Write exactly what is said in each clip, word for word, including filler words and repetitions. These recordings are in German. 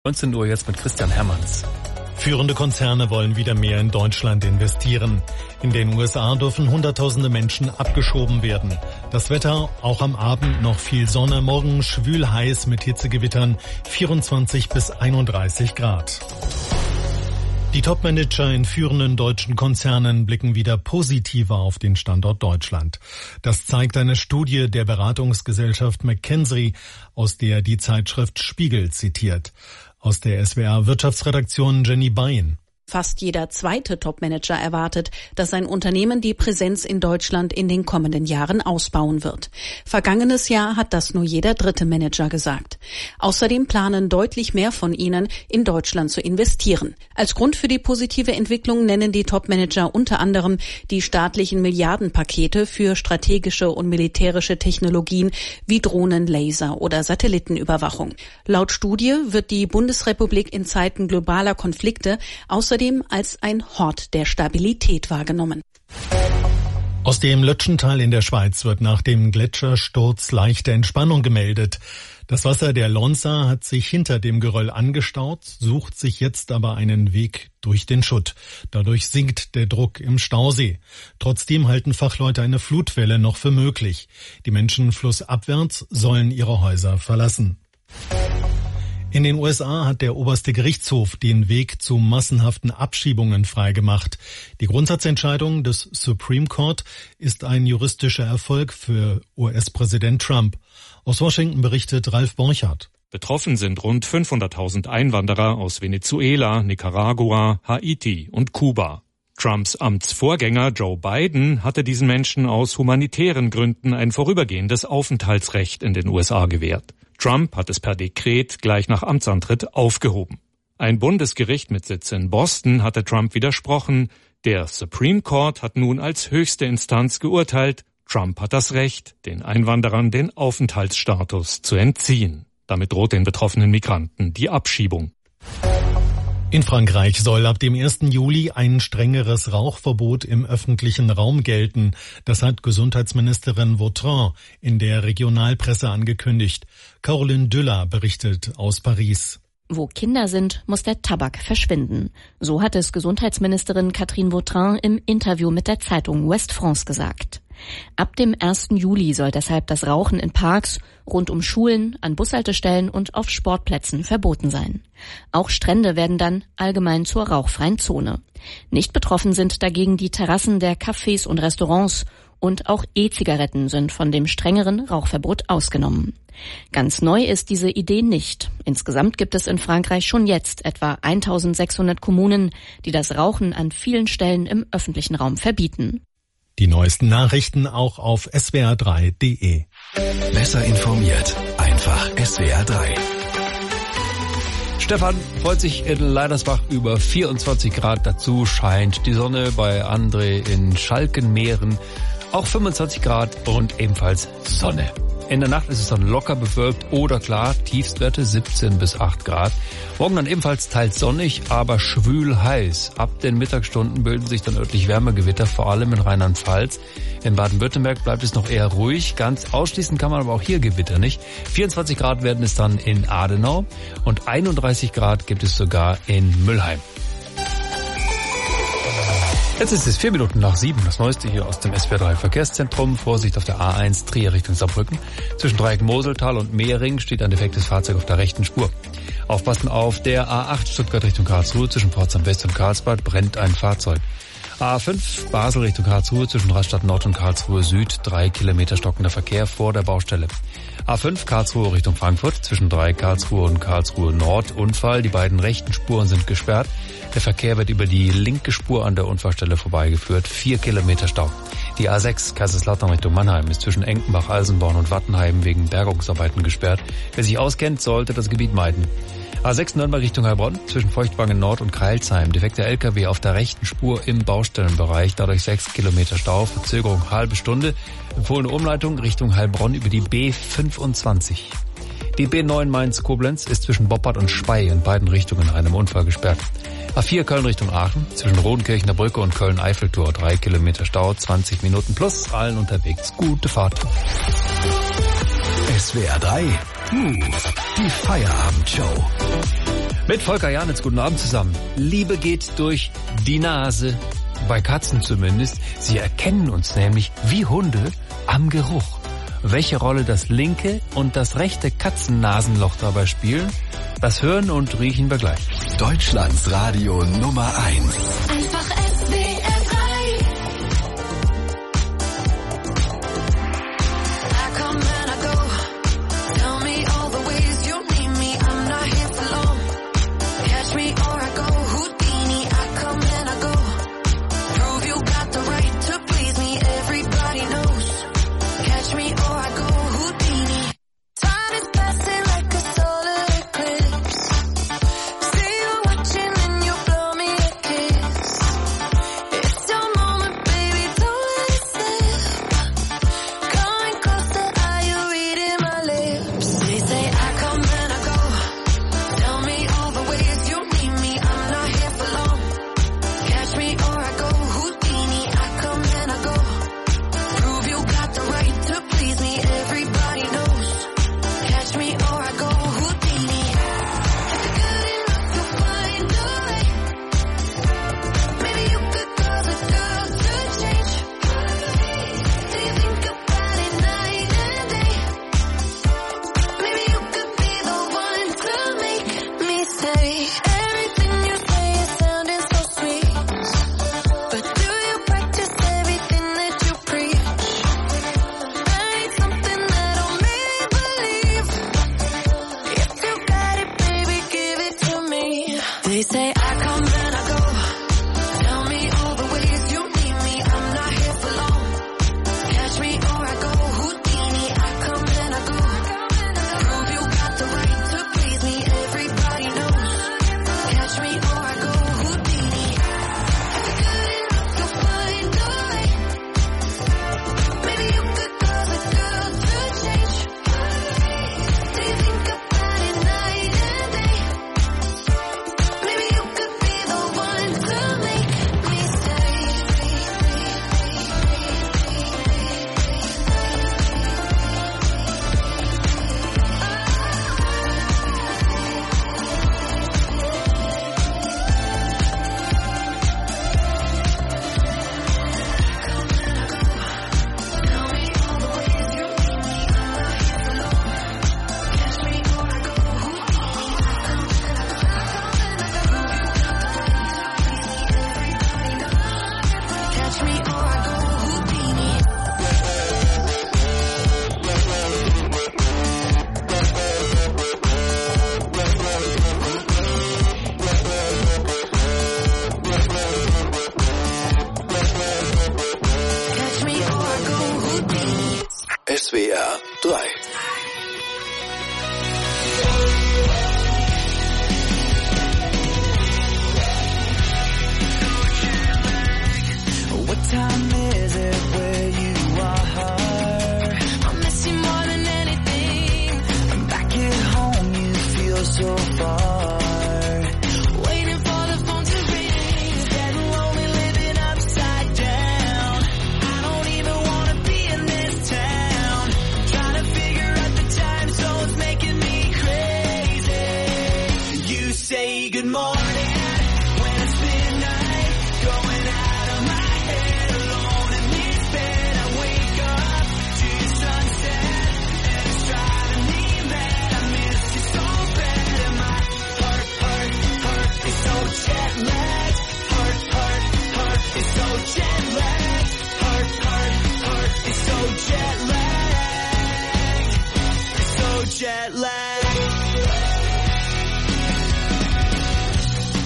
neunzehn Uhr jetzt mit Christian Hermanns. Führende Konzerne wollen wieder mehr in Deutschland investieren. In den U S A dürfen Hunderttausende Menschen abgeschoben werden. Das Wetter, auch am Abend noch viel Sonne, morgen schwül heiß mit Hitzegewittern, vierundzwanzig bis einunddreißig Grad. Die Topmanager in führenden deutschen Konzernen blicken wieder positiver auf den Standort Deutschland. Das zeigt eine Studie der Beratungsgesellschaft McKinsey, aus der die Zeitschrift Spiegel zitiert. Aus der S W R-Wirtschaftsredaktion Jenny Bein. Fast jeder zweite Topmanager erwartet, dass sein Unternehmen die Präsenz in Deutschland in den kommenden Jahren ausbauen wird. Vergangenes Jahr hat das nur jeder dritte Manager gesagt. Außerdem planen deutlich mehr von ihnen, in Deutschland zu investieren. Als Grund für die positive Entwicklung nennen die Topmanager unter anderem die staatlichen Milliardenpakete für strategische und militärische Technologien wie Drohnen, Laser oder Satellitenüberwachung. Laut Studie wird die Bundesrepublik in Zeiten globaler Konflikte außerdem als ein Hort der Stabilität wahrgenommen. Aus dem Lötschental in der Schweiz wird nach dem Gletschersturz leichte Entspannung gemeldet. Das Wasser der Lonsa hat sich hinter dem Geröll angestaut, sucht sich jetzt aber einen Weg durch den Schutt. Dadurch sinkt der Druck im Stausee. Trotzdem halten Fachleute eine Flutwelle noch für möglich. Die Menschen flussabwärts sollen ihre Häuser verlassen. In den U S A hat der oberste Gerichtshof den Weg zu massenhaften Abschiebungen freigemacht. Die Grundsatzentscheidung des Supreme Court ist ein juristischer Erfolg für U S-Präsident Trump. Aus Washington berichtet Ralf Borchardt. Betroffen sind rund fünfhunderttausend Einwanderer aus Venezuela, Nicaragua, Haiti und Kuba. Trumps Amtsvorgänger Joe Biden hatte diesen Menschen aus humanitären Gründen ein vorübergehendes Aufenthaltsrecht in den U S A gewährt. Trump hat es per Dekret gleich nach Amtsantritt aufgehoben. Ein Bundesgericht mit Sitz in Boston hatte Trump widersprochen. Der Supreme Court hat nun als höchste Instanz geurteilt, Trump hat das Recht, den Einwanderern den Aufenthaltsstatus zu entziehen. Damit droht den betroffenen Migranten die Abschiebung. In Frankreich soll ab dem ersten Juli ein strengeres Rauchverbot im öffentlichen Raum gelten. Das hat Gesundheitsministerin Vautrin in der Regionalpresse angekündigt. Caroline Düller berichtet aus Paris. Wo Kinder sind, muss der Tabak verschwinden. So hat es Gesundheitsministerin Catherine Vautrin im Interview mit der Zeitung Ouest France gesagt. Ab dem ersten Juli soll deshalb das Rauchen in Parks, rund um Schulen, an Bushaltestellen und auf Sportplätzen verboten sein. Auch Strände werden dann allgemein zur rauchfreien Zone. Nicht betroffen sind dagegen die Terrassen der Cafés und Restaurants, und auch E-Zigaretten sind von dem strengeren Rauchverbot ausgenommen. Ganz neu ist diese Idee nicht. Insgesamt gibt es in Frankreich schon jetzt etwa eintausendsechshundert Kommunen, die das Rauchen an vielen Stellen im öffentlichen Raum verbieten. Die neuesten Nachrichten auch auf S W R drei Punkt D E. Besser informiert, einfach S W R drei. Stefan freut sich in Leidersbach über vierundzwanzig Grad. Dazu scheint die Sonne, bei André in Schalkenmeeren auch fünfundzwanzig Grad und ebenfalls Sonne. In der Nacht ist es dann locker bewölkt oder klar, Tiefstwerte siebzehn bis acht Grad. Morgen dann ebenfalls teils sonnig, aber schwül heiß. Ab den Mittagsstunden bilden sich dann örtlich Wärmegewitter, vor allem in Rheinland-Pfalz. In Baden-Württemberg bleibt es noch eher ruhig. Ganz ausschließen kann man aber auch hier Gewitter nicht. vierundzwanzig Grad werden es dann in Adenau und einunddreißig Grad gibt es sogar in Müllheim. Jetzt ist es vier Minuten nach sieben. Das Neueste hier aus dem S W R drei Verkehrszentrum. Vorsicht auf der A eins Trier Richtung Saarbrücken. Zwischen Dreieck Moseltal und Mehring steht ein defektes Fahrzeug auf der rechten Spur. Aufpassen auf der A acht Stuttgart Richtung Karlsruhe. Zwischen Pforzheim West und Karlsbad brennt ein Fahrzeug. A fünf Basel Richtung Karlsruhe. Zwischen Rastatt Nord und Karlsruhe Süd. Drei Kilometer stockender Verkehr vor der Baustelle. A fünf Karlsruhe Richtung Frankfurt. Zwischen Dreieck Karlsruhe und Karlsruhe Nord Unfall. Die beiden rechten Spuren sind gesperrt. Der Verkehr wird über die linke Spur an der Unfallstelle vorbeigeführt. Vier Kilometer Stau. Die A sechs Kaiserslautern Richtung Mannheim ist zwischen Enkenbach, Alsenborn und Wattenheim wegen Bergungsarbeiten gesperrt. Wer sich auskennt, sollte das Gebiet meiden. A sechs Nürnberg Richtung Heilbronn zwischen Feuchtwangen Nord und Kreilsheim. Defekter L K W auf der rechten Spur im Baustellenbereich. Dadurch sechs Kilometer Stau. Verzögerung halbe Stunde. Empfohlene Umleitung Richtung Heilbronn über die B fünfundzwanzig. Die B neun Mainz-Koblenz ist zwischen Boppard und Spey in beiden Richtungen in einem Unfall gesperrt. A vier Köln Richtung Aachen, zwischen Rodenkirchener Brücke und Köln-Eiffeltor, drei Kilometer Stau, zwanzig Minuten plus, allen unterwegs. Gute Fahrt. S W R drei, hm, die Feierabendshow. Mit Volker Janitz, guten Abend zusammen. Liebe geht durch die Nase, bei Katzen zumindest. Sie erkennen uns nämlich wie Hunde am Geruch. Welche Rolle das linke und das rechte Katzennasenloch dabei spielen, das hören und riechen wir gleich. Deutschlands Radio Nummer eins. Einfach S W R drei. I come and I go. Tell me all the ways you need me. I'm not here for long. Catch me or I go Houdini. I come and I go. Prove you got the right to please me. Everybody knows. Catch me or I go Houdini. Time is passing like a solar eclipse. See you watching and you blow me a kiss. It's your moment, baby, don't let it slip. Coming closer, are you reading my lips? They say I come and I go. Tell me all the ways you need me. I'm not here for long. Catch me or I go Houdini. I come and I go. Prove you got the right to please me. Everybody knows. Catch me or I go Houdini. If you're good enough, you'll find a way. Maybe you could cause a girl to change. Do you think about it night and day? Maybe you could be the one to make me say everything you say is sounding so sweet. But do you practice everything that you preach? I need something that'll make me believe. If you got it, baby, give it to me. They say I come and I go. Tell me all the ways you need me. I'm not here for long. Catch me or I go Houdini. I come and I go. Prove you got the right to please me. Everybody knows. Catch me or I go Houdini. If you're good enough, you'll find a way. Maybe you could cause a girl to change. Do you think about it night and day? Maybe you could be the one to make me say. Catch me or I go Houdini. Catch me or I go Houdini. S W R drei. What time is it where you are? I miss you more than anything. I'm back at home, you feel so far. Waiting for the phone to ring. Getting lonely, living upside down. I don't even wanna be in this town. Trying to figure out the time zones making me crazy. You say good morning when it's midnight. Going out of my head alone in this bed. I wake up to the sunset and it's driving me mad. I miss you so bad and my heart, heart, heart is so jet lagged. Heart, heart, heart is so jet lagged. Heart, heart, heart is so jet lagged. It's so jet lagged.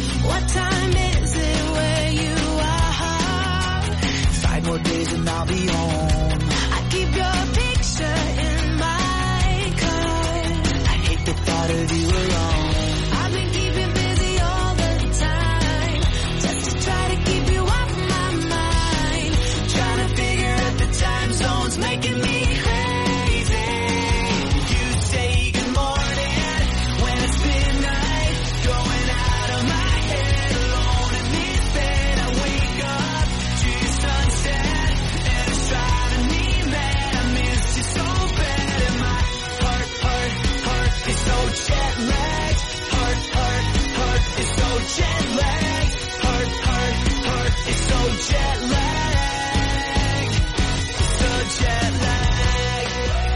jet lag. Heart, heart, heart is so jet lag. So jet lag.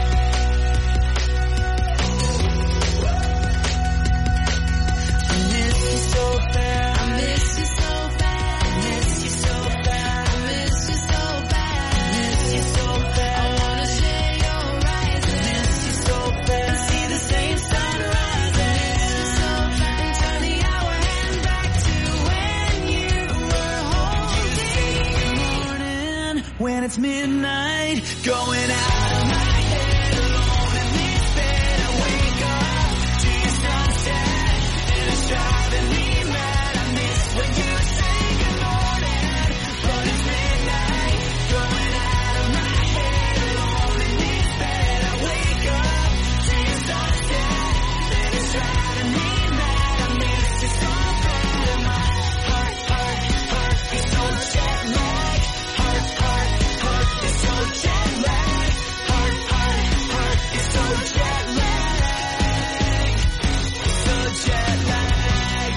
I miss you so bad. I miss you so bad. I miss you so bad. I miss you so bad. I miss you so bad. I wanna share your rise. I miss you so bad. And see the same sunrise. I miss you so bad. And turn the hour hand back to when you were holding morning. When it's midnight, going out of my head alone in this bed. I wake up to your sunset, and it's driving me mad. I miss when you say good morning, but it's midnight, going out of my head alone in this bed. I wake up to your sunset, and it's driving me mad. I miss you so bad, and my heart, heart, heart is so jet lag. Heart, heart, heart is so jet lag. Heart, heart, heart is so jet lag. So jet lag.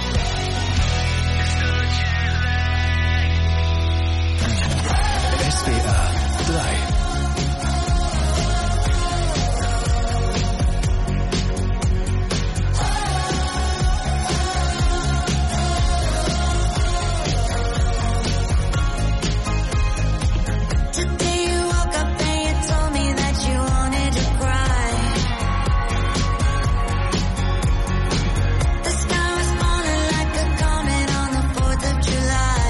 S W R drei. Today you woke up and you told me that you wanted to cry. The sky responded like a comet on the fourth of July.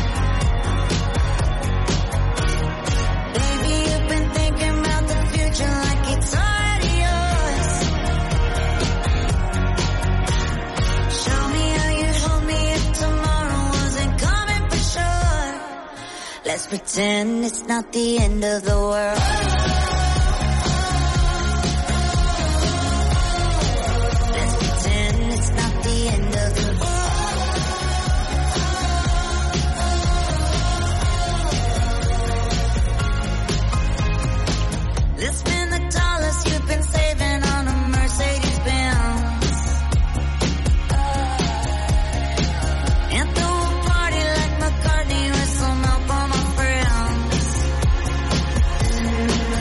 Baby, you've been thinking about the future like it's already yours. Show me how you'd hold me if tomorrow wasn't coming for sure. Let's pretend it's not the end of the world. Let's pretend it's not the end of the world. Let's spend the dollars you've been saving on a Mercedes Benz. And throw a party like McCartney with some help on my friends.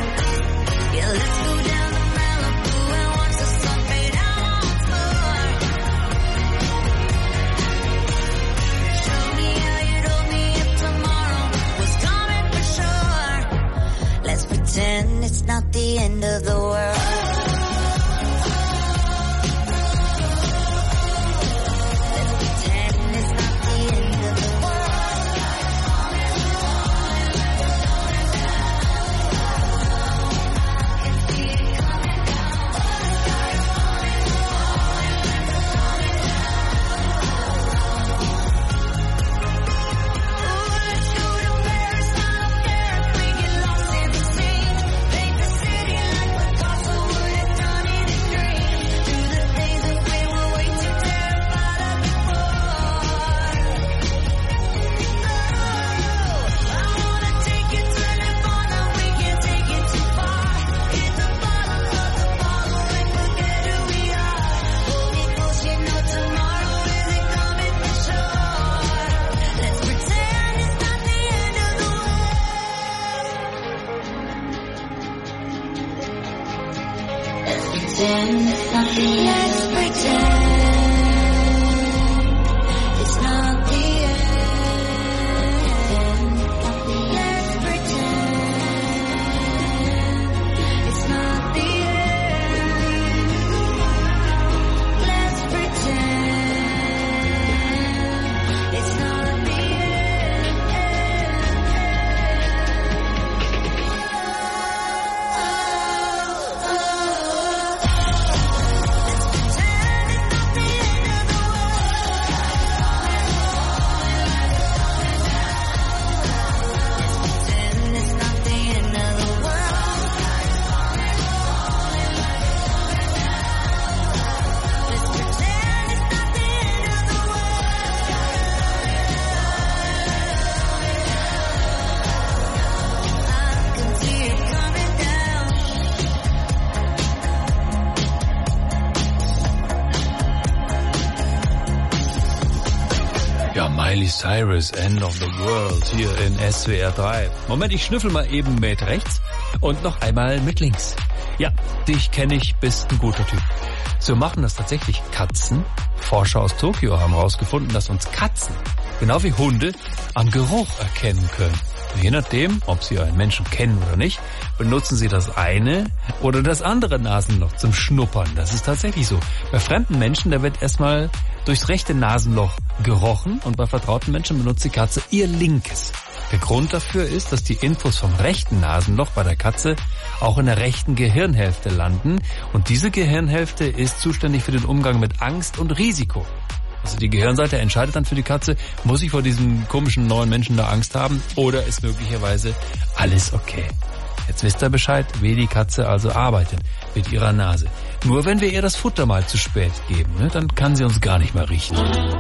Ja, Miley Cyrus, End of the World, hier in S W R drei. Moment, ich schnüffel mal eben mit rechts und noch einmal mit links. Ja, dich kenne ich, bist ein guter Typ. So machen das tatsächlich Katzen. Forscher aus Tokio haben herausgefunden, dass uns Katzen, genau wie Hunde, am Geruch erkennen können. Je nachdem, ob sie einen Menschen kennen oder nicht, benutzen sie das eine oder das andere Nasenloch zum Schnuppern. Das ist tatsächlich so. Bei fremden Menschen, da wird erstmal durchs rechte Nasenloch gerochen und bei vertrauten Menschen benutzt die Katze ihr linkes. Der Grund dafür ist, dass die Infos vom rechten Nasenloch bei der Katze auch in der rechten Gehirnhälfte landen und diese Gehirnhälfte ist zuständig für den Umgang mit Angst und Risiko. Also die Gehirnseite entscheidet dann für die Katze, muss ich vor diesem komischen neuen Menschen da Angst haben oder ist möglicherweise alles okay. Jetzt wisst ihr Bescheid, wie die Katze also arbeitet mit ihrer Nase. Nur wenn wir ihr das Futter mal zu spät geben, ne, dann kann sie uns gar nicht mehr riechen.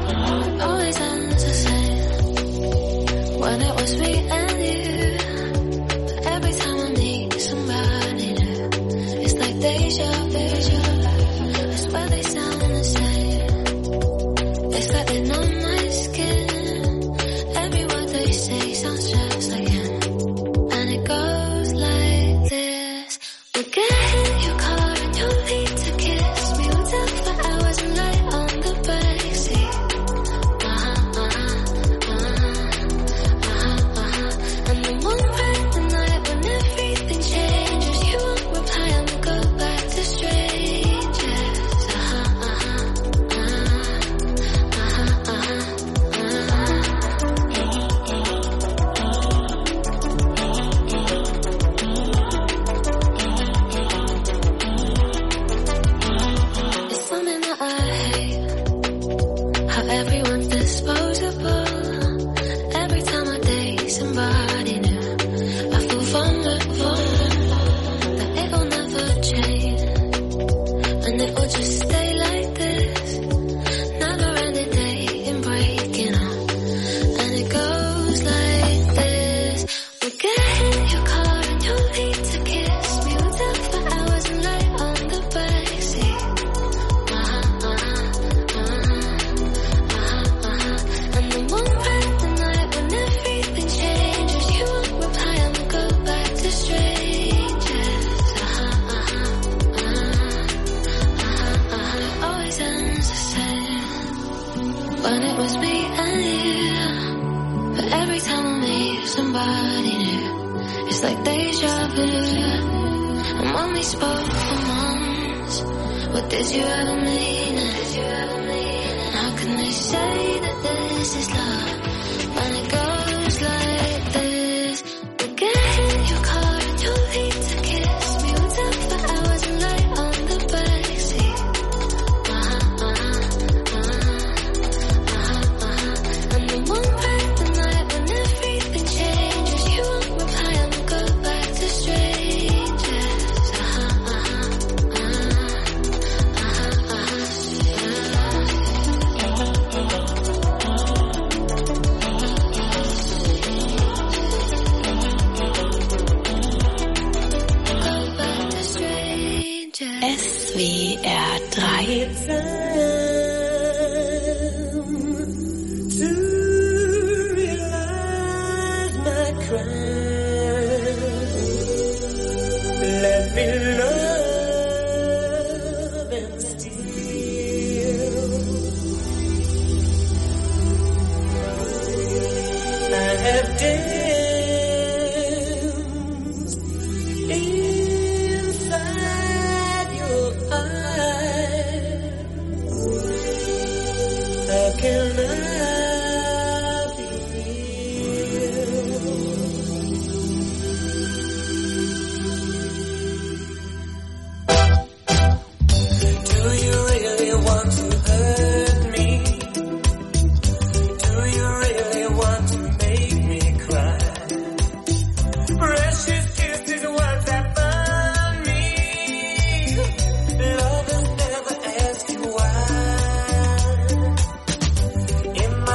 S W R drei. In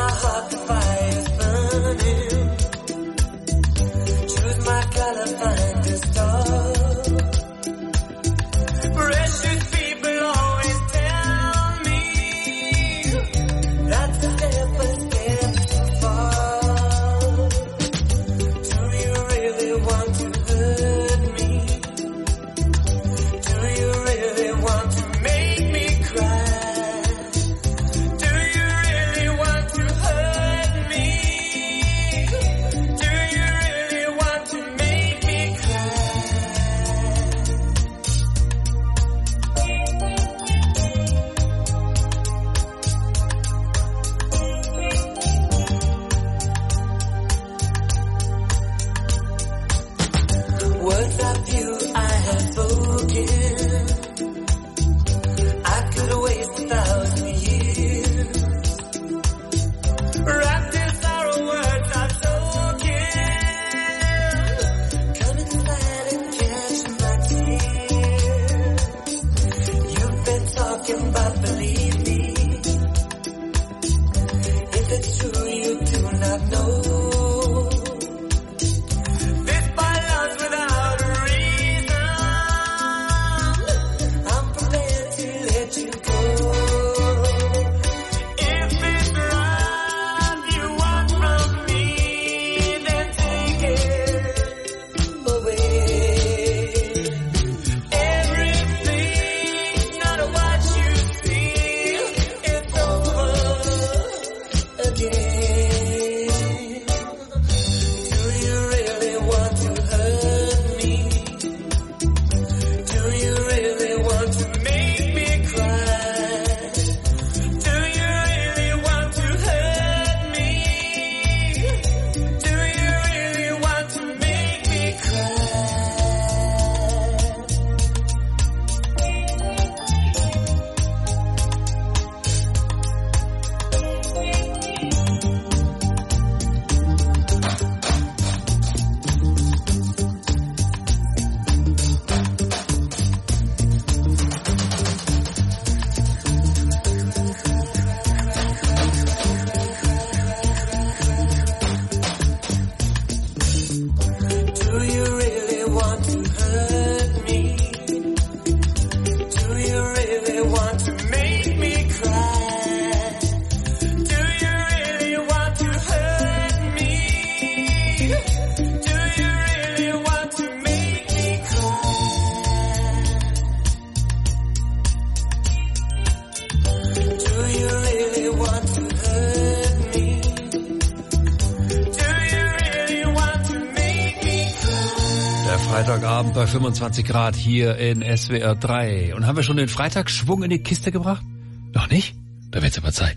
Freitagabend bei fünfundzwanzig Grad hier in S W R drei. Und haben wir schon den Freitagsschwung in die Kiste gebracht? Noch nicht? Da wird's aber Zeit.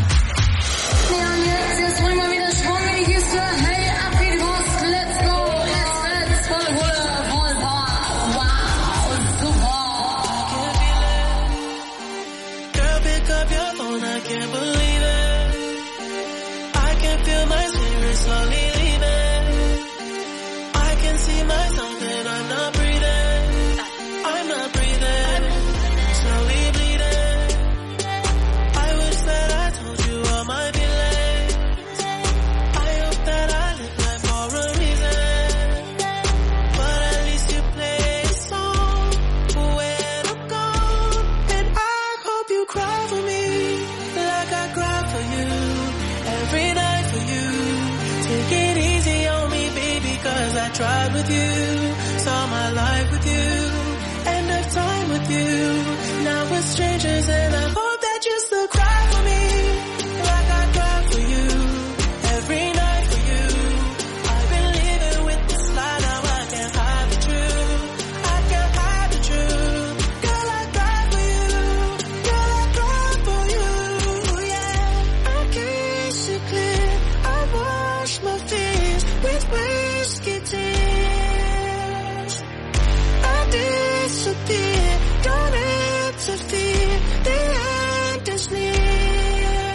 Tried with you, saw my life with you, end of time with you. Now we're strangers and I hope that you still cry for me, like I cry for you, every night for you. I've been living with this lie, now I can't hide the truth, I can't hide the truth. Girl, I cry for you, girl, I cry for you, yeah. I kiss you clear, I wash my fears with whiskey tears. I disappear, don't interfere, the end is near.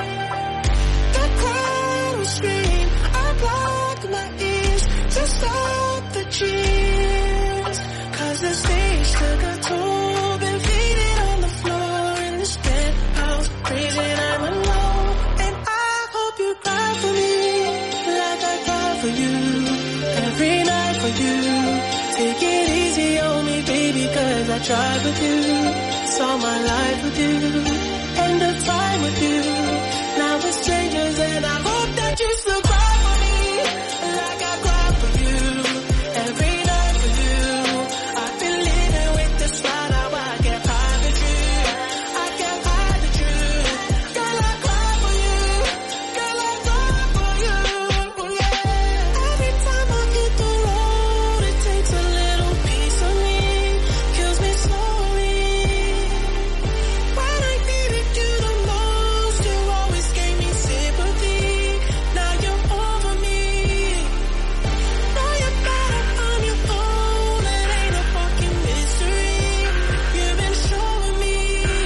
The crowd will scream, I block my ears to stop the cheers. Cause the stage took a toll, been faded on the floor in this penthouse, crazy and I'm alone. And I hope you cry for me, like I cry for you, every night for you. Take it easy on me, baby, cause I tried with you, saw my life with you, end of time with you. Now we're strangers and I hope that you still cry for me, like I cry for you, every night for you. I've been living with this lie, now I can't hide the truth, I can't hide the truth. Girl, I cry for you, girl, I cry for you, yeah. Every time I hit the road, it takes a little piece of me, kills me slowly. When I needed you the most, you always gave me sympathy. Now you're over me. Now you're better on your own, it ain't a fucking mystery. You've been showing me.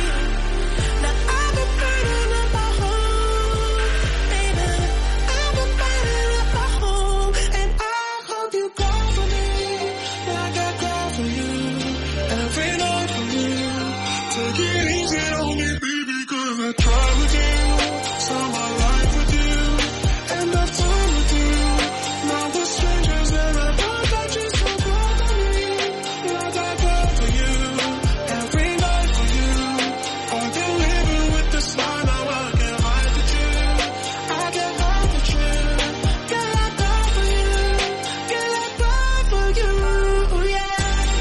Now I've been burning up my home, baby. I've been burning up my home, and I hope you cry for me, like I cry for you, every night for you. Take it easy on me, baby, cause I tried with you, saw my life with you, end of time with you. Now we're strangers and I hope that you still cry for me, like I cry for you, every night for you. I've been living with this lie, now I can't hide the truth, I can't hide the truth. Girl, I cry for you, girl, I cry for you, yeah.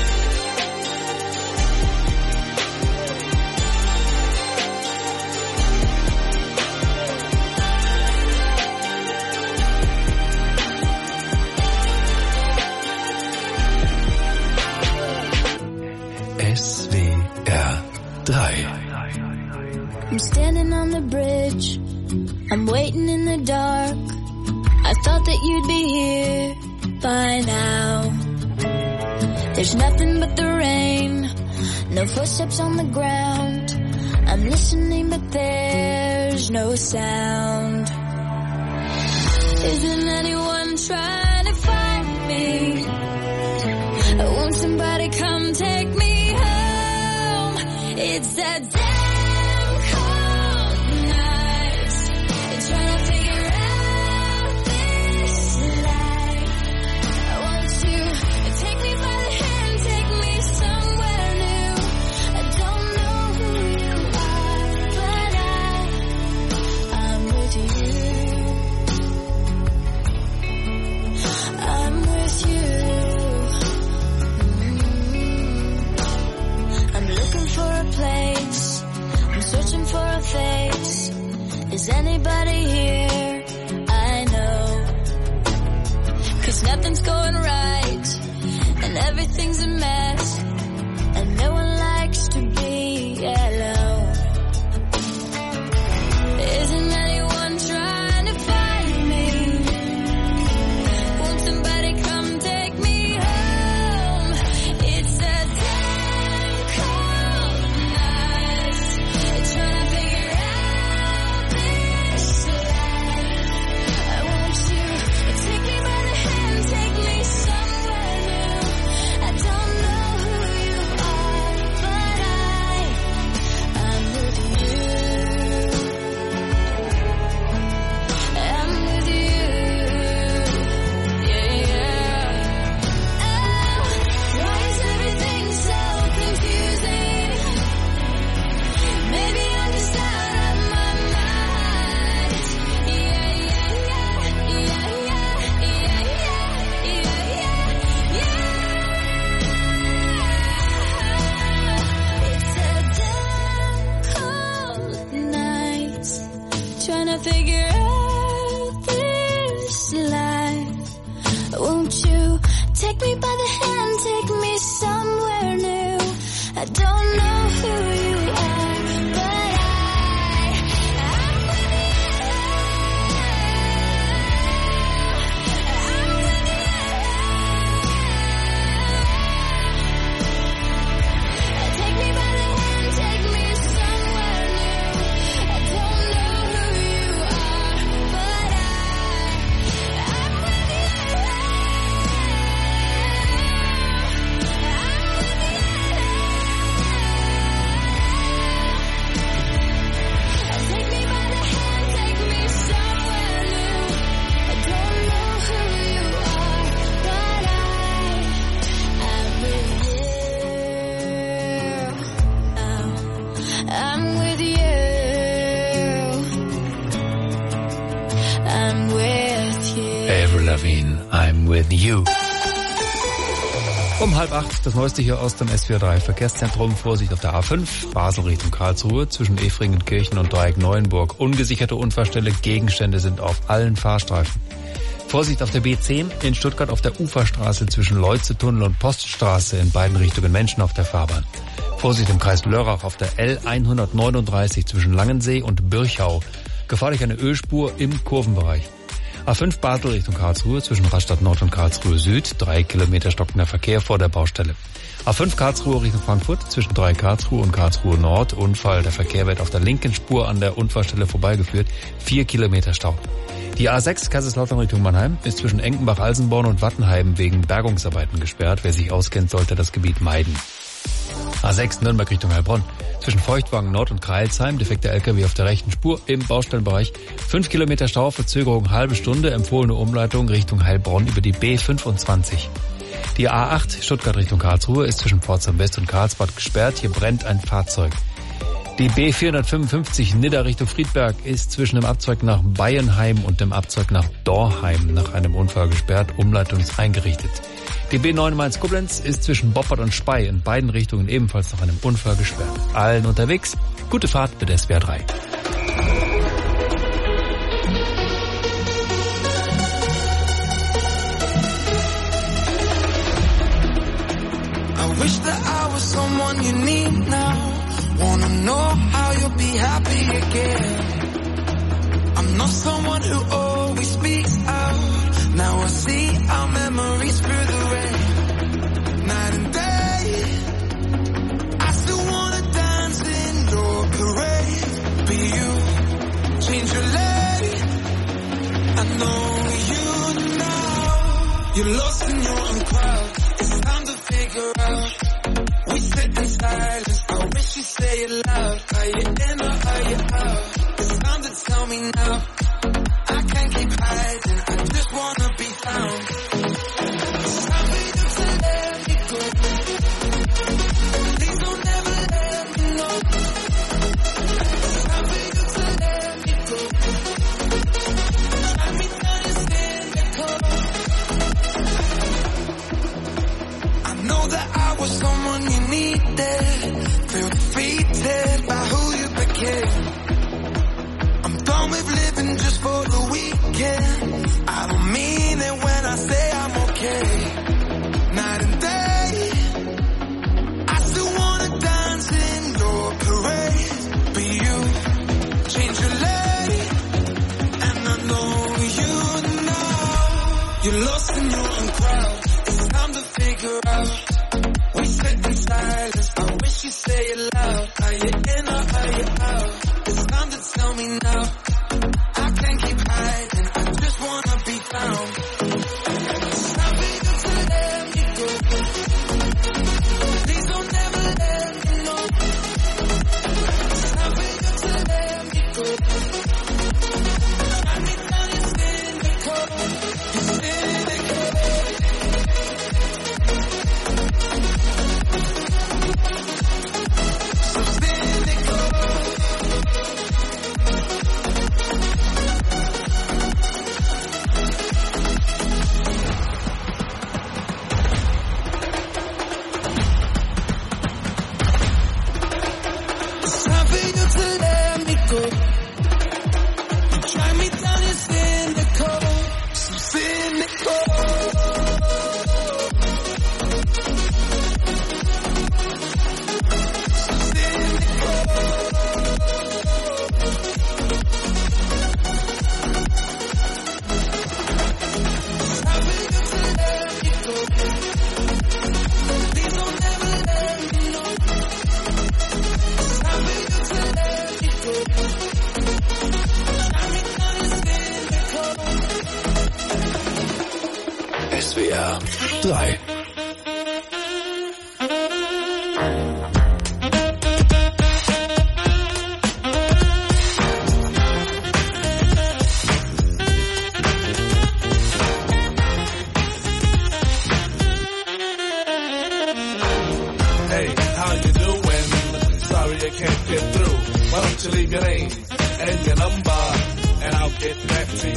S W R drei. I'm standing on the bridge, I'm waiting in the dark. I thought that you'd be here by now. There's nothing but the rain, no footsteps on the ground. I'm listening but there's no sound. Isn't anyone trying to find me? Won't somebody come take me home? It's that damn cold night, trying to figure out this life. Won't you take me by the hand, take me somewhere new? I don't know who you are, but I, I'm with you. I'm with you. I'm looking for a place, I'm searching for a face. Is anybody here? I know, 'cause nothing's going right, and everything's a mess, and no one likes to be alone. Isn't anyone trying to find me? Won't somebody come take me home? It's a damn cold night, trying to figure out this life. Won't you take me by the hand, take me somewhere new? I don't know who you are, but I, I'm with you. I'm with you. Yeah, yeah. Oh, why is everything so confusing? Maybe I'm just out of my mind. Yeah, yeah, yeah, yeah, yeah, yeah, yeah, yeah, yeah. It's a damn cold night, trying to figure out this life. Won't you take me by the hand, take me somewhere new? I don't know who you are, but I, I'm with you. I'm with you. Take me by the hand, take me somewhere new. I don't know who you are, but I, I'm with you. Take me by the hand, take me somewhere new. I don't know who you are, but I, I'm with you. Oh, I'm with you. I'm with you. Avril Lavigne, I'm with you. Um halb acht, das Neueste hier aus dem S vier drei Verkehrszentrum. Vorsicht auf der A fünf, Basel Richtung Karlsruhe, zwischen Efringenkirchen und Dreieck Neuenburg. Ungesicherte Unfallstelle, Gegenstände sind auf allen Fahrstreifen. Vorsicht auf der B zehn, in Stuttgart auf der Uferstraße zwischen Leutze-Tunnel und Poststraße, in beiden Richtungen Menschen auf der Fahrbahn. Vorsicht im Kreis Lörrach auf der L hundertneununddreißig zwischen Langensee und Birchau. Gefährlich eine Ölspur im Kurvenbereich. A fünf Basel Richtung Karlsruhe zwischen Rastatt Nord und Karlsruhe Süd, drei Kilometer stockender Verkehr vor der Baustelle. A fünf Karlsruhe Richtung Frankfurt zwischen drei Karlsruhe und Karlsruhe Nord, Unfall, der Verkehr wird auf der linken Spur an der Unfallstelle vorbeigeführt, vier Kilometer Stau. Die A sechs Kaiserslautern Richtung Mannheim ist zwischen Enkenbach-Alsenborn und Wattenheim wegen Bergungsarbeiten gesperrt. Wer sich auskennt, sollte das Gebiet meiden. A sechs Nürnberg Richtung Heilbronn. Zwischen Feuchtwagen Nord und Kreilsheim, defekter L K W auf der rechten Spur im Baustellenbereich. fünf Kilometer Stau, Verzögerung halbe Stunde, empfohlene Umleitung Richtung Heilbronn über die B fünfundzwanzig. Die A acht Stuttgart Richtung Karlsruhe ist zwischen Pforzheim West und Karlsbad gesperrt, hier brennt ein Fahrzeug. Die B vierhundertfünfundfünfzig Nidda Richtung Friedberg ist zwischen dem Abzweig nach Bayernheim und dem Abzweig nach Dorheim nach einem Unfall gesperrt, Umleitung ist eingerichtet. Die B neun Mainz-Koblenz ist zwischen Boppard und Spey in beiden Richtungen ebenfalls nach einem Unfall gesperrt. Allen unterwegs, gute Fahrt mit S W R drei. I wish that I was someone you need now. Wanna know how you'll be happy again. I'm not someone who always speaks out. Now I see our memories through the rain. Night and day, I still wanna dance in your parade. But you change your lane. I know you now. You're lost in your own crowd. It's time to figure out. We sit in silence. I wish you'd say it loud. Are you in or are you out? It's time to tell me now. I can't keep hiding. I just wanna be found. It's time for you to let me go. Please don't ever let me know. It's time for you to let me go. Drag me down and cynical. I know that I was someone you needed. Feel defeated by who you became. I'm done with living just for the weekend. I don't mean it when I say I'm okay. Night and day, You're lost in your own crowd. It's time to figure out. We sit in silence. I wish you'd say it loud. Are you in or are you out? It's time to tell me now. I can't keep hiding. I just wanna be found. It's time for you to let me go. Please don't ever let me know. It's time for you to let me go. Try me down, you're cynical. You're cynical. So cynical. It's time for you to let me go. You try me down, you're cynical. So cynical. S W R drei. Hey, how you doing? Sorry I can't get through. Why don't you leave your name and your number, and I'll get back to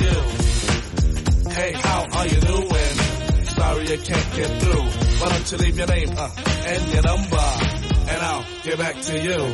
you. Hey, how are you doing? Sorry I can't get through. Why don't you leave your name uh, and your number, and I'll get back to you.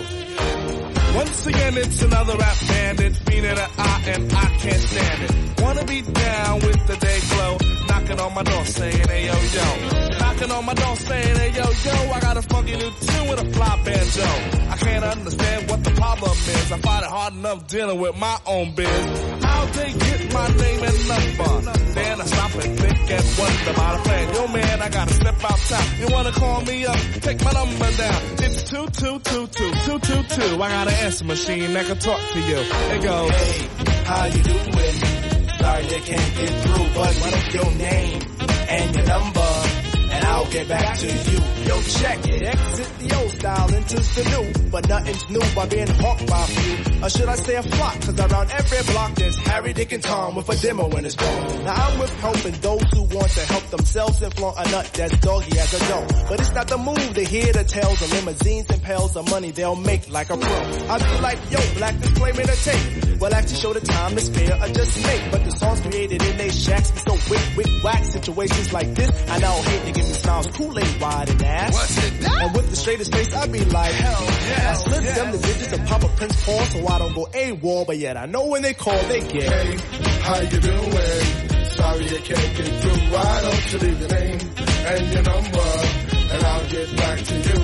Once again, it's another rap bandit, being in the eye, and I can't stand it. Wanna be down with the day glow, knocking on my door saying, hey yo yo. Knocking on my door saying, hey yo yo, I got a funky new tune with a fly banjo. I can't understand what the problem is. I find it hard enough dealing with my own biz. How'd they get my name and number? Then I stop and think and wonder about a plan. Yo man, I gotta step out top. You wanna call me up? Take my number down. It's two two two two two two two. I got an answer machine that can talk to you. It goes, hey, how you doing? Sorry I can't get through, but what's your name and your number, and I'll get back to you. Yo, check it. Exit the old style, enters the new, but nothing's new by being hawked by a few. Or should I say a flock? Cause around every block there's Harry, Dick, and Tom with a demo in his phone. Now I'm with helping those who want to help themselves and flaunt a nut that's doggy as a dough. But it's not the move to hear the tales of limousines and pails of money they'll make like a pro. I be like, yo, black disclaimer to tape. Well, actually show the time to spare or just make. But the songs created in they shacks be so wick, wick, whack. Situations like this, I now hate to give me smiles, Kool-Aid wide and ass. what's it that? And with the straightest face, I be like, hell yeah. I slip yes. them the digits and pop a Prince Paul so I don't go AWOL. But yet I know when they call, they get. Hey, how you doing? Sorry I can't get through. Why don't you leave your name and your number, and I'll get back to you.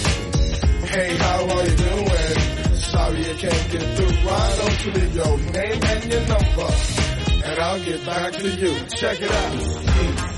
Hey, how are you doing? Sorry I can't get through. Why don't you leave your name and your number, and I'll get back to you. Check it out.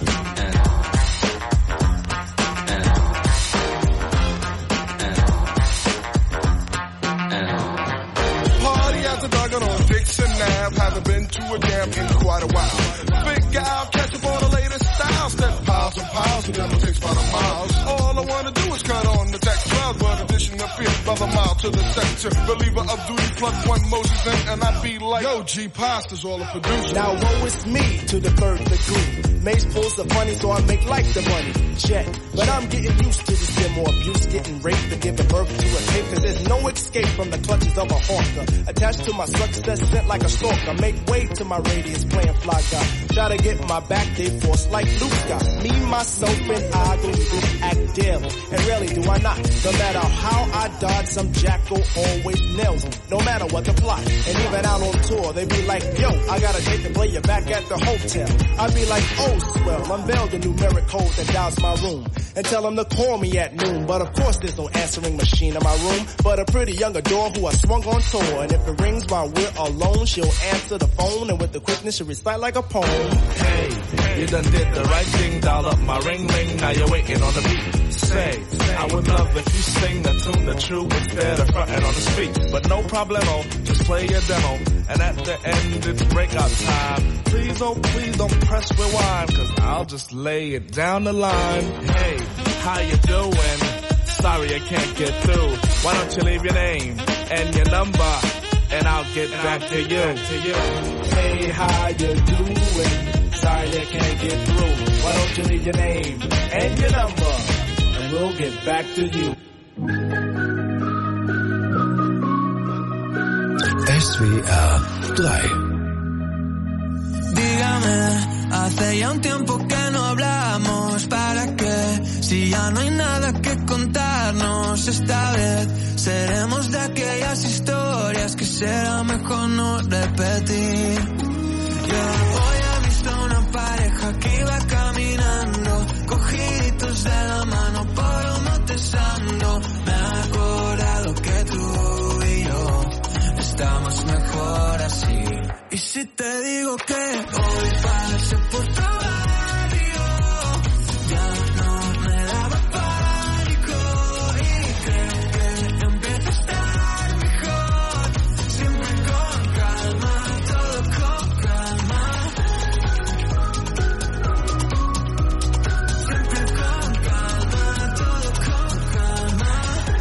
On Dixon Ave, haven't been to a jam in quite a while. Big guy, catch up on the latest styles, step piles and piles, and then it takes about a mile. All I wanna do is cut on the text cloud, but addition of fear, brother mile to the sector. Believer of duty, plug one Moses in, and I be like, yo, G Pasta's all a producer. Now woe is me to the third degree. Mace pulls the funny, so I make like the money. Check. But I'm getting used to this demo abuse, getting raped and giving birth to a tape, cause there's no escape from the clutches of a hawker. Attached to my success, sent like a stalker. Make way to my radius, playing fly guy. Try to get my back, they force like Luke got. Me, myself, and I go this act daily. And really do I not. No matter how I dodge, some jackal always nails them. No matter what the plot. And even out on tour, they be like, yo, I got a date to play you back at the hotel. I be like, oh, swell, unveil the numeric code that dials my room. And tell them to call me at noon. But of course there's no answering machine in my room. But a pretty young adore who I swung on tour. And if it rings while we're alone, she'll answer the phone. And with the quickness she'll recite like a poem. Hey, you done did the right thing, dial up my ring ring, now you're waiting on the beat. Say, I would love if you sing the tune the true instead of fronting on the street. But no problemo, just play your demo. And at the end it's breakout time. Please, oh please don't press rewind, cause I'll just lay it down the line. Hey, how you doing? Sorry I can't get through. Why don't you leave your name and your number, and I'll get back to you. Hey, how you doing? Sorry I can't get through. Why don't you leave your name and your number, and we'll get back to you. S W R drei. Dígame, hace ya un tiempo que no hablamos. ¿Para qué? Si ya no hay nada que contarnos. Esta vez seremos de aquellas historias que será mejor no repetir. Yo hoy he visto una pareja que iba caminando, cogiditos de la mano por un tesando. Me he acordado que tú y yo estamos mejor así. Y si te digo que hoy pasé por tu barrio, ya no me daba pánico. Y creo que empieza a estar mejor. Siempre con calma, todo con calma. Siempre con calma, todo con calma.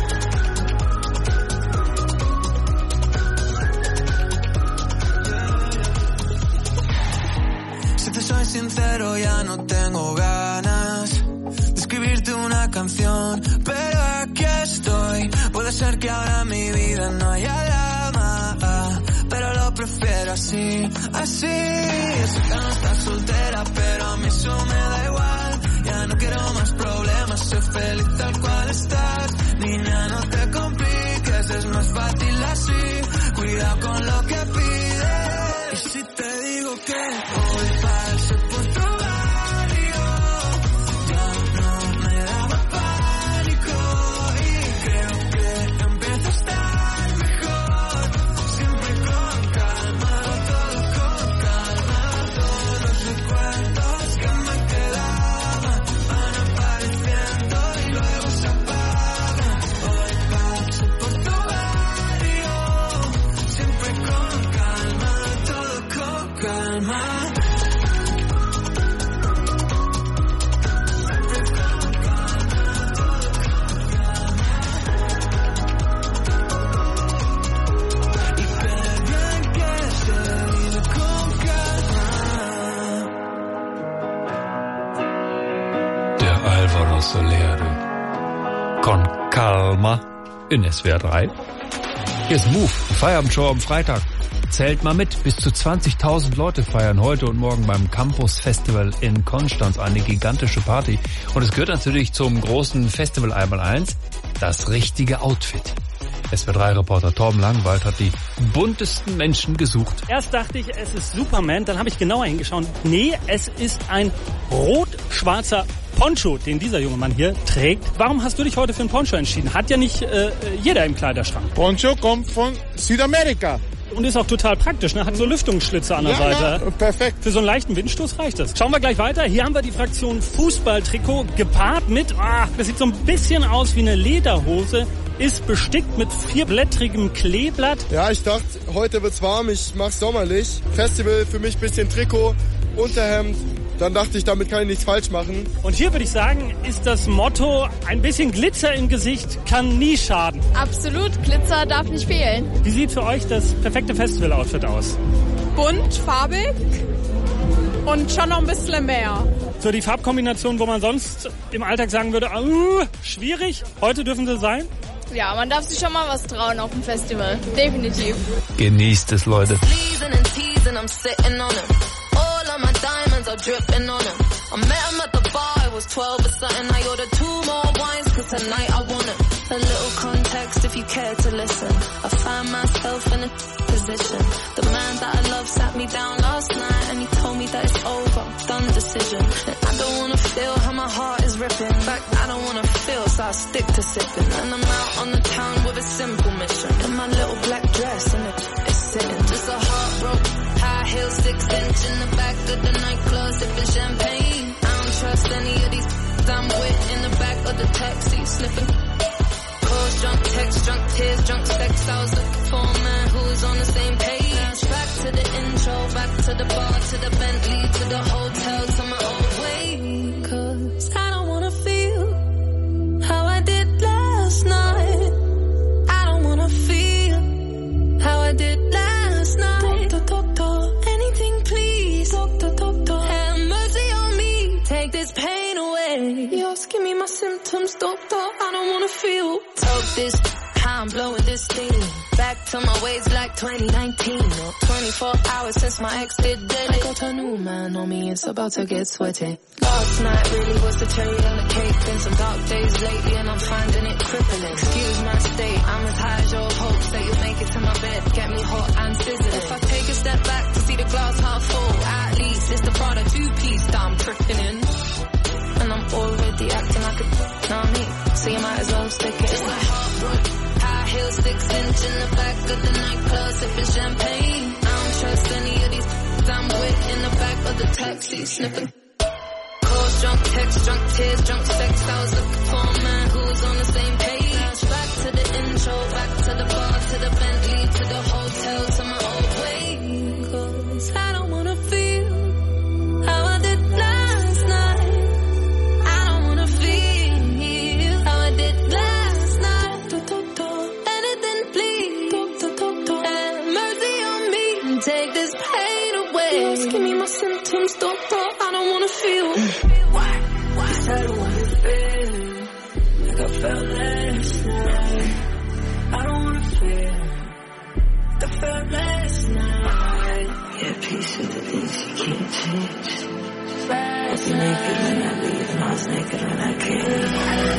Si te soy sincero, ya no tengo ganas de escribirte una canción, pero aquí estoy. Puede ser que ahora en mi vida no haya drama, pero lo prefiero así, así. Sé que no estás soltera, pero a mí eso me da igual. Ya no quiero más problemas, sé feliz tal cual estás. Niña, no te compliques, es más fácil así. Cuidado con lo que pides. Y si te digo que hoy pasé por tu barrio, ya no me daba pánico. Y creo que empieza a estar mejor. Siempre con calma, todo con calma. Todos los recuerdos que me quedaban van apareciendo y luego se apagan. Hoy pasé por tu barrio, siempre con calma, todo con calma. Y qué bien que se vive con calma. Der Alvaro Soler, du. Con Calma in S W R drei. Hier ist Move, die Feierabendshow am Freitag. Zählt mal mit, bis zu zwanzigtausend Leute feiern heute und morgen beim Campus Festival in Konstanz eine gigantische Party. Und es gehört natürlich zum großen Festival einmal eins, das richtige Outfit. S W R drei Reporter Torben Langwald hat die buntesten Menschen gesucht. Erst dachte ich, es ist Superman, dann habe ich genauer hingeschaut. Nee, es ist ein rot-schwarzer Poncho, den dieser junge Mann hier trägt. Warum hast du dich heute für einen Poncho entschieden? Hat ja nicht äh, jeder im Kleiderschrank. Poncho kommt von Südamerika. Und ist auch total praktisch, ne? Hat so Lüftungsschlitze an der ja, Seite. Ja, perfekt. Für so einen leichten Windstoß reicht das. Schauen wir gleich weiter. Hier haben wir die Fraktion Fußballtrikot gepaart mit, ah, das sieht so ein bisschen aus wie eine Lederhose, ist bestickt mit vierblättrigem Kleeblatt. Ja, ich dachte, heute wird's warm, ich mach's sommerlich. Festival für mich bisschen Trikot, Unterhemd. Dann dachte ich, damit kann ich nichts falsch machen. Und hier würde ich sagen, ist das Motto, ein bisschen Glitzer im Gesicht kann nie schaden. Absolut, Glitzer darf nicht fehlen. Wie sieht für euch das perfekte Festival-Outfit aus? Bunt, farbig und schon noch ein bisschen mehr. So die Farbkombination, wo man sonst im Alltag sagen würde, uh, schwierig, heute dürfen sie sein? Ja, man darf sich schon mal was trauen auf dem Festival. Definitiv. Genießt es, Leute. My diamonds are dripping on him. I met him at the bar, it was was twelve or something, I ordered two more wines, cause tonight I want it. A little context if you care to listen. I find myself in a position. The man that I love sat me down last night and he told me that it's over, done decision. And I don't wanna feel how my heart is ripping. In fact, I don't wanna feel, so I stick to sipping. And I'm out on the town with a simple mission. In my little black dress and it, it's sitting. Just a heartbroken, high heel, six inch in the back of the nightclub, sipping champagne. I don't trust any of these I'm with in the back of the taxi, sniffing. Calls, drunk text, drunk tears, drunk sex. I was looking for a man who was on the same page. Back to the intro, back to the bar, to the Bentley, to the hotel, to my old way. Cause I don't wanna feel how I did last night. I don't wanna feel how I did last night. Doctor, doctor, anything please. Doctor, doctor, have mercy on me. Take this pain away. You're asking me my symptoms, doctor. I don't wanna feel. Talk this, how I'm blowing this thing. Back to my ways like twenty nineteen. Or twenty-four hours since my ex did dead. I got a new man on me, it's about to get sweaty. Last night really was the cherry on the cake. Been some dark days lately and I'm finding it crippling. Excuse my state, I'm as high as your hopes that you'll make it to my bed. Get me hot and sizzling. If I take a step back to see the glass half full, at least it's the Prada two-piece that I'm tripping in. And I'm already acting like a know me, so you might as well stick it. It's like heartbroken, high heels, six inch in the back of the nightclub, sipping champagne. I don't trust any of these I'm with in the back of the taxi, sniffing. Calls, drunk text, drunk tears, drunk sex. I was looking for a man who was on the same page. Back to the intro, back to the bar, to the Bentley, to the hotel, to my old way. Cause I don't wanna feel how I did last night. Take this pain away. You're asking me my symptoms, doctor. I don't wanna feel. Why? Why? I don't wanna feel like I felt last night. I don't wanna feel like I felt last night. Yeah, peace with the things you can't change. I was naked when I leave, and I was naked when I came.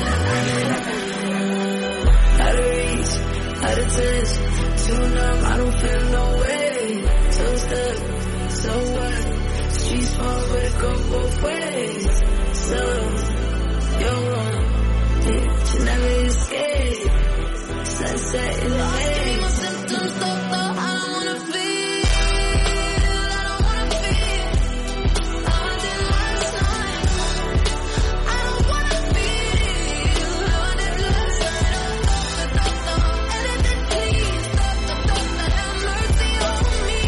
Out of reach, out of touch, too numb, I don't feel no way. So stuck, so what? Streets small, but it go both ways. So, you're wrong, bitch, you never escape. Sunset in the haze. My symptoms, doctor, I don't wanna feel. I don't wanna feel how I did last night. I don't wanna feel how I did last night. Doctor, anything please. Doctor, doctor, have mercy on me.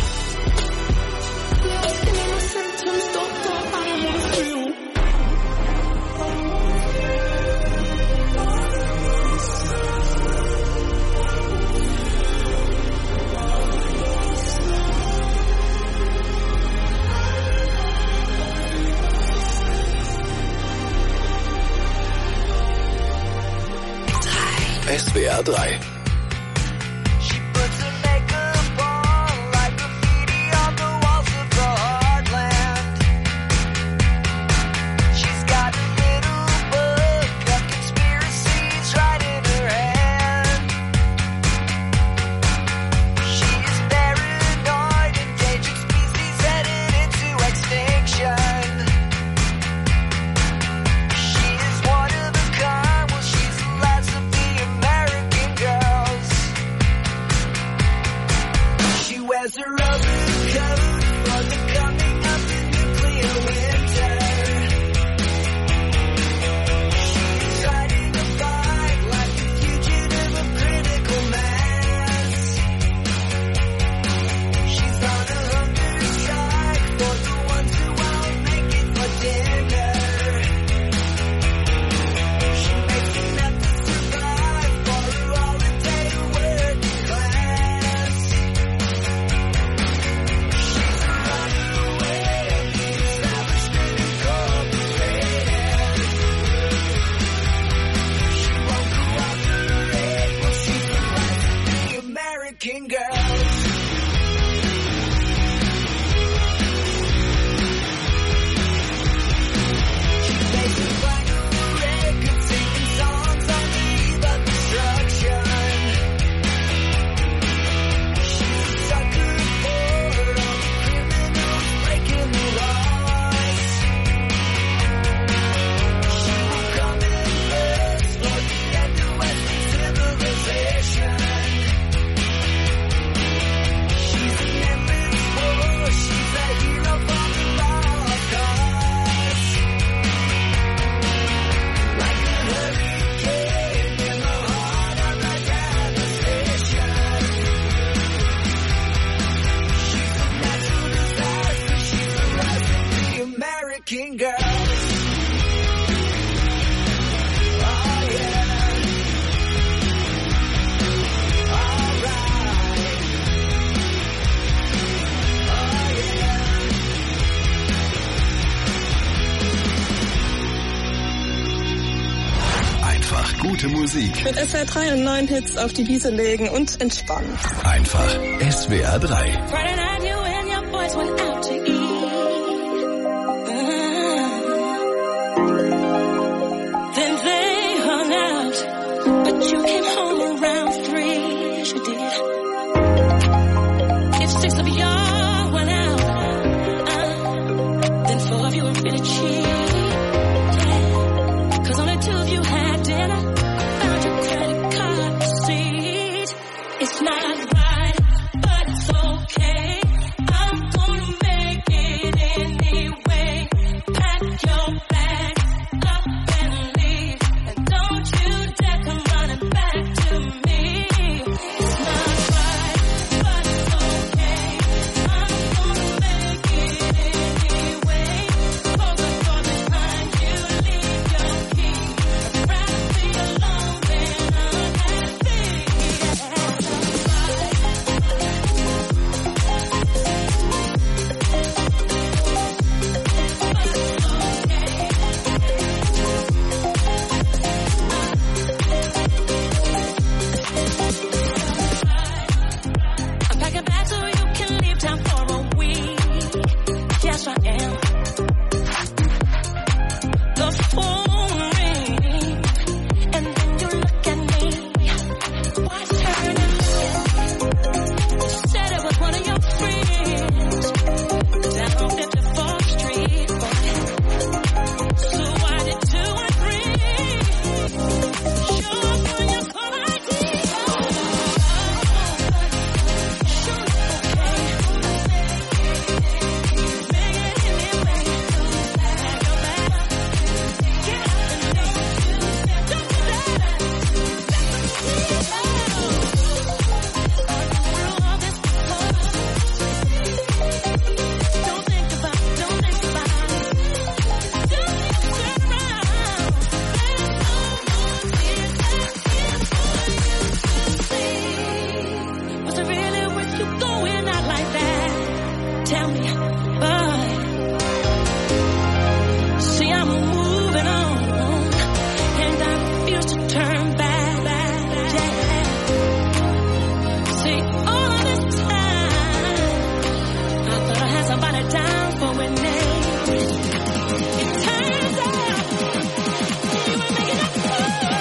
S W R drei. working girls. Oh yeah. Alright. Oh yeah. Einfach gute Musik. Mit S W R drei und neuen Hits auf die Wiese legen und entspannen. Einfach S W R drei. Friday night, you and your boys went out to eat. Then they hung out, but you came home around three. Yes, you did. If six of y'all went out, uh, then four of you were really cheap. Yeah. 'Cause only two of you had dinner. Found your credit card receipt. It's not right, but it's okay. I'm gonna make it anyway. Pack your bags up and leave, and don't you dare come running back to me. It's not right, but it's okay. I'm gonna make it anyway. Close the door behind you, leave your key. I'd rather be alone than unhappy. I'm packing bags so you can leave town for a week. Yes, I am. The phone rings, and then you look at me. Why turn and look at me? You said it was one of your friends down on fifty-fourth Street. So why did two and three show up on your call I D? Was it really worth you going out like that? Tell me, boy. See, I'm moving on, and I refuse to turn back. Yeah. See, all of this time, I thought I had somebody down for a name. It turns out you were making up for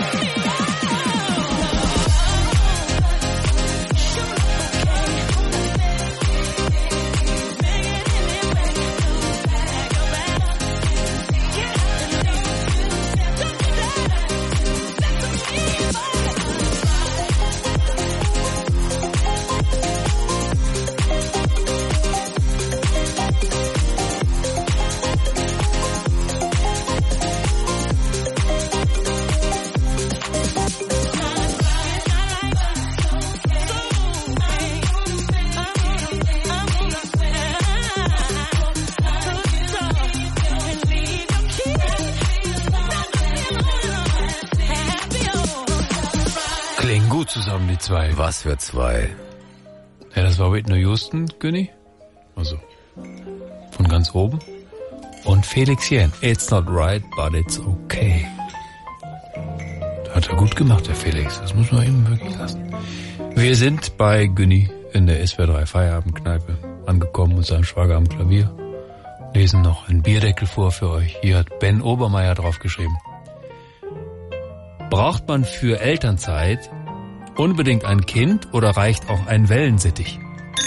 Klingen gut zusammen, die zwei. Was für zwei? Ja, das war Whitney Houston, Günni. Also, von ganz oben. Und Felix Jähn. It's not right, but it's okay. Hat er gut gemacht, der Felix. Das muss man ihm wirklich lassen. Wir sind bei Günni in der S W R drei Feierabendkneipe angekommen mit seinem Schwager am Klavier. Lesen noch einen Bierdeckel vor für euch. Hier hat Ben Obermeier draufgeschrieben. Braucht man für Elternzeit unbedingt ein Kind oder reicht auch ein Wellensittich?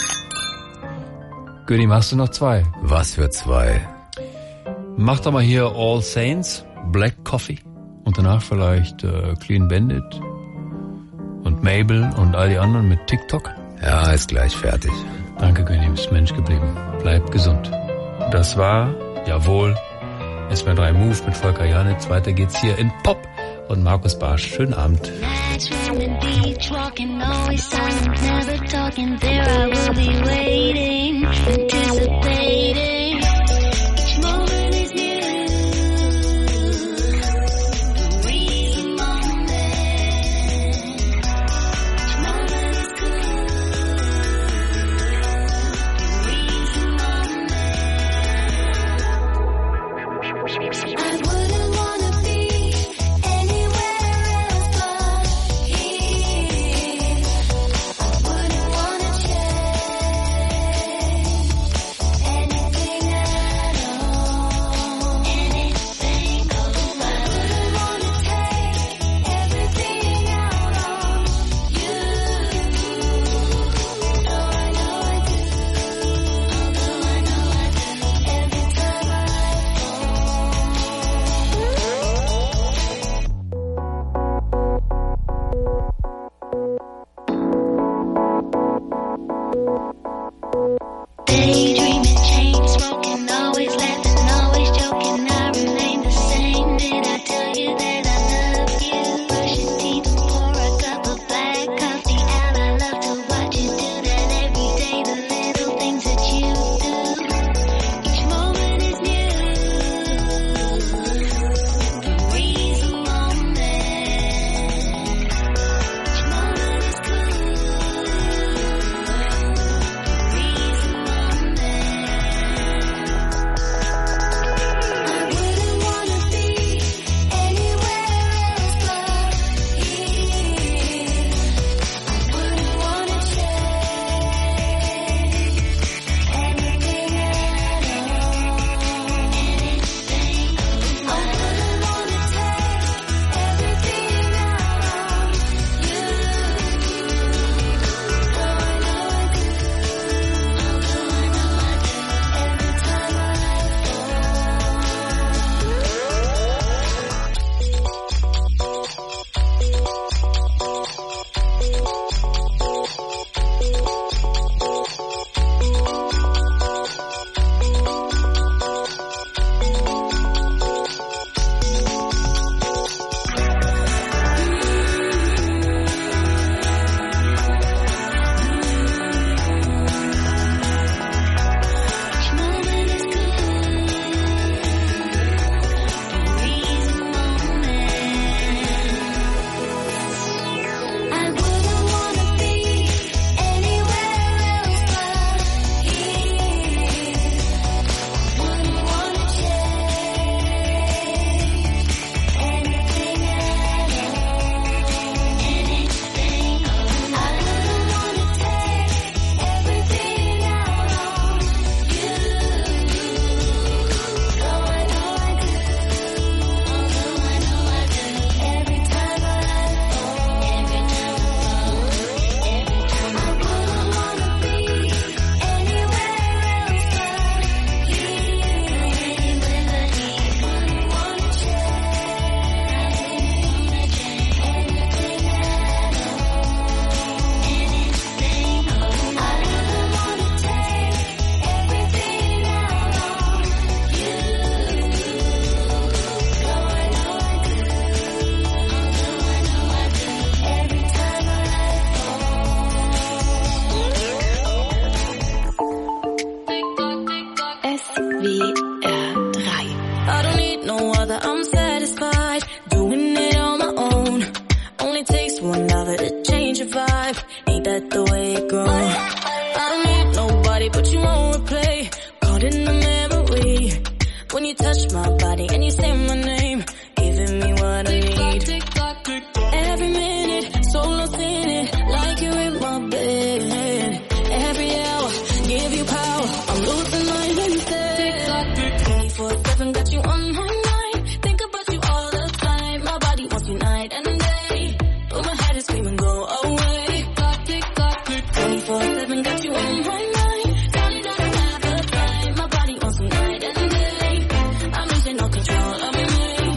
Günni, machst du noch zwei? Was für zwei? Mach doch mal hier All Saints, Black Coffee und danach vielleicht äh, Clean Bandit und Mabel und all die anderen mit TikTok. Ja, ist gleich fertig. Danke, Günni, bist Mensch geblieben. Bleib gesund. Das war, jawohl, S W R drei Move mit Volker Janitz. Weiter geht's hier in Pop und Markus Barsch. Schönen Abend. Nights round the beach, walking, always silent, never talking. There I will be waiting, anticipating each moment. R drei. I don't need no other, I'm satisfied. Doing it on my own. Only takes one lover to change your vibe. Ain't that the way it goes? I don't need nobody, but you won't replay. Caught in the memory. When you touch my body and you say my name, giving me what I need. Every minute, so lost in it, like you're in my bed. Every hour, give you power. I'm losing my instead. twenty-four seven, got you on my mind. Think about you all the time. My body wants you night and day. But my head is screaming, go away. twenty-four seven, got you on my mind. Darling, I don't have the time. My body wants you night and day. I'm losing no control of me.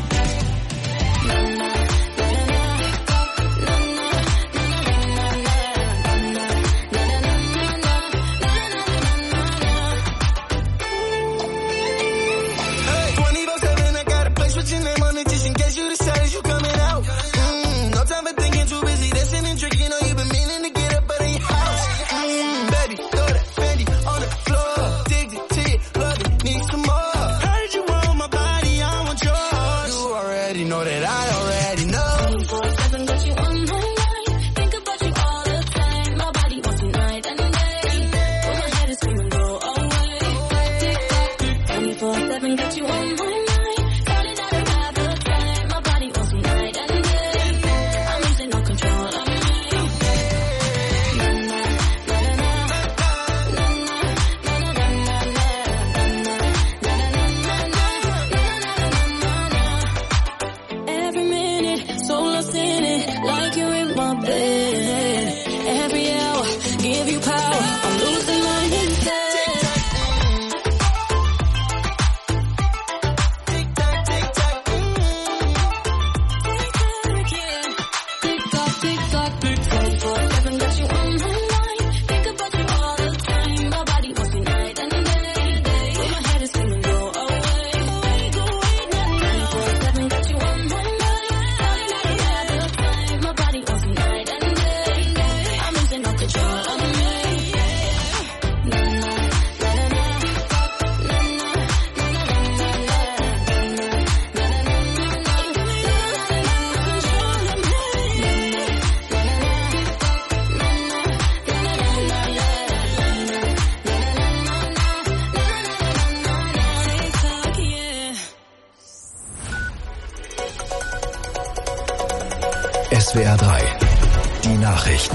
S W R drei. Die Nachrichten.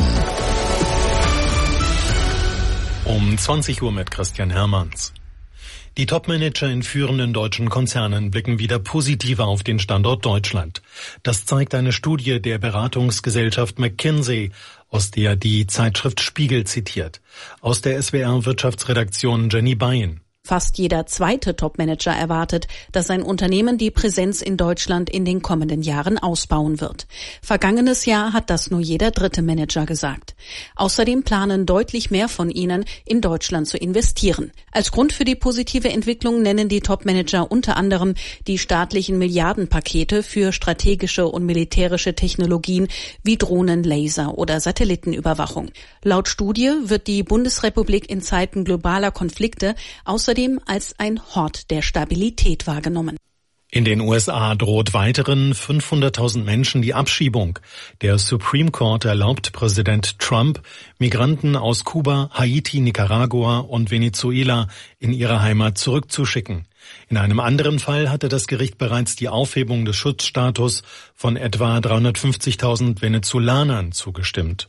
Um zwanzig Uhr mit Christian Hermanns. Die Topmanager in führenden deutschen Konzernen blicken wieder positiver auf den Standort Deutschland. Das zeigt eine Studie der Beratungsgesellschaft McKinsey, aus der die Zeitschrift Spiegel zitiert. Aus der S W R-Wirtschaftsredaktion Jenny Bayen. Fast jeder zweite Topmanager erwartet, dass sein Unternehmen die Präsenz in Deutschland in den kommenden Jahren ausbauen wird. Vergangenes Jahr hat das nur jeder dritte Manager gesagt. Außerdem planen deutlich mehr von ihnen, in Deutschland zu investieren. Als Grund für die positive Entwicklung nennen die Topmanager unter anderem die staatlichen Milliardenpakete für strategische und militärische Technologien wie Drohnen, Laser oder Satellitenüberwachung. Laut Studie wird die Bundesrepublik in Zeiten globaler Konflikte außerdem als ein Hort der Stabilität wahrgenommen. In den U S A droht weiteren fünfhunderttausend Menschen die Abschiebung. Der Supreme Court erlaubt Präsident Trump, Migranten aus Kuba, Haiti, Nicaragua und Venezuela in ihre Heimat zurückzuschicken. In einem anderen Fall hatte das Gericht bereits die Aufhebung des Schutzstatus von etwa dreihundertfünfzigtausend Venezolanern zugestimmt.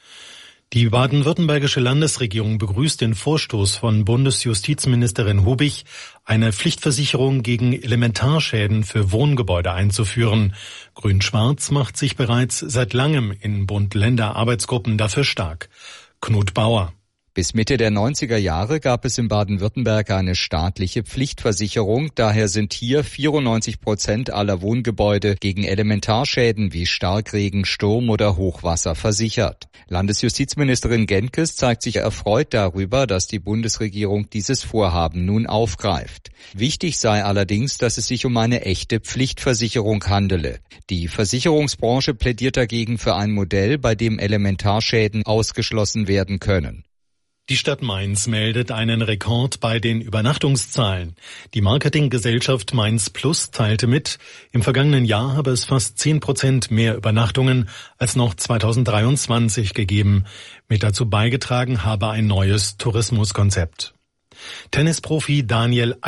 Die baden-württembergische Landesregierung begrüßt den Vorstoß von Bundesjustizministerin Hubich, eine Pflichtversicherung gegen Elementarschäden für Wohngebäude einzuführen. Grün-Schwarz macht sich bereits seit langem in Bund-Länder-Arbeitsgruppen dafür stark. Knut Bauer. Bis Mitte der neunziger Jahre gab es in Baden-Württemberg eine staatliche Pflichtversicherung. Daher sind hier vierundneunzig Prozent aller Wohngebäude gegen Elementarschäden wie Starkregen, Sturm oder Hochwasser versichert. Landesjustizministerin Genkes zeigt sich erfreut darüber, dass die Bundesregierung dieses Vorhaben nun aufgreift. Wichtig sei allerdings, dass es sich um eine echte Pflichtversicherung handele. Die Versicherungsbranche plädiert dagegen für ein Modell, bei dem Elementarschäden ausgeschlossen werden können. Die Stadt Mainz meldet einen Rekord bei den Übernachtungszahlen. Die Marketinggesellschaft Mainz Plus teilte mit, im vergangenen Jahr habe es fast zehn Prozent mehr Übernachtungen als noch zweitausenddreiundzwanzig gegeben. Mit dazu beigetragen habe ein neues Tourismuskonzept. Tennisprofi Daniel